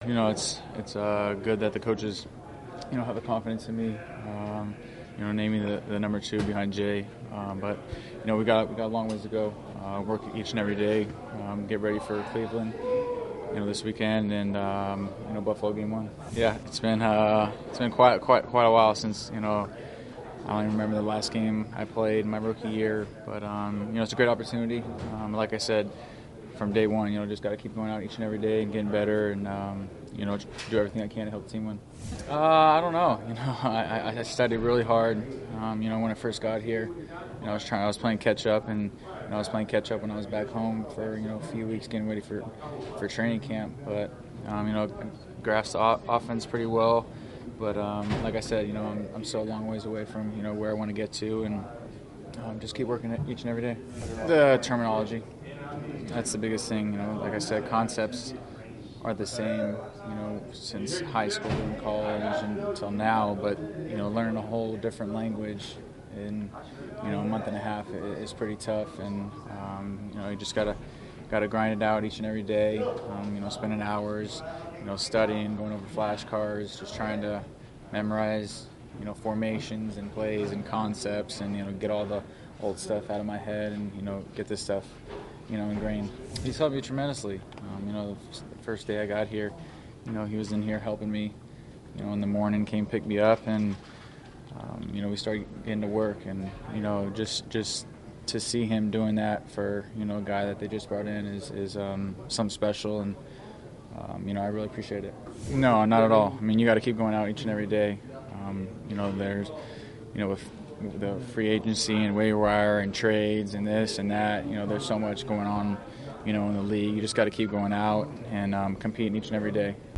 It's good that the coaches, have the confidence in me. Naming the number 2 behind Jay. But we got a long ways to go. Work each and every day. Get ready for Cleveland, this weekend, and Buffalo game 1. Yeah, it's been quite a while since I don't even remember the last game I played in my rookie year. But it's a great opportunity. Like I said, from day one, just got to keep going out each and every day and getting better, and do everything I can to help the team win. I don't know. I studied really hard. When I first got here, I was playing catch up, and I was playing catch up when I was back home for a few weeks getting ready for training camp. But grasped the offense pretty well. But like I said, I'm still a long ways away from where I want to get to, and just keep working it each and every day. The terminology. That's the biggest thing, like I said, concepts are the same, since high school and college until now, but, learning a whole different language in, a month and a half is pretty tough, and, you just gotta grind it out each and every day, spending hours, studying, going over flashcards, just trying to memorize, formations and plays and concepts, and, get all the old stuff out of my head and, get this stuff ingrained. He's helped me tremendously. The first day I got here, he was in here helping me, in the morning, came pick me up, and, we started getting to work, and, just to see him doing that for, a guy that they just brought in is something special, and, I really appreciate it. No, not at all. You got to keep going out each and every day. There's, with the free agency and waiver wire and trades and this and that, there's so much going on, in the league. You just got to keep going out and competing each and every day.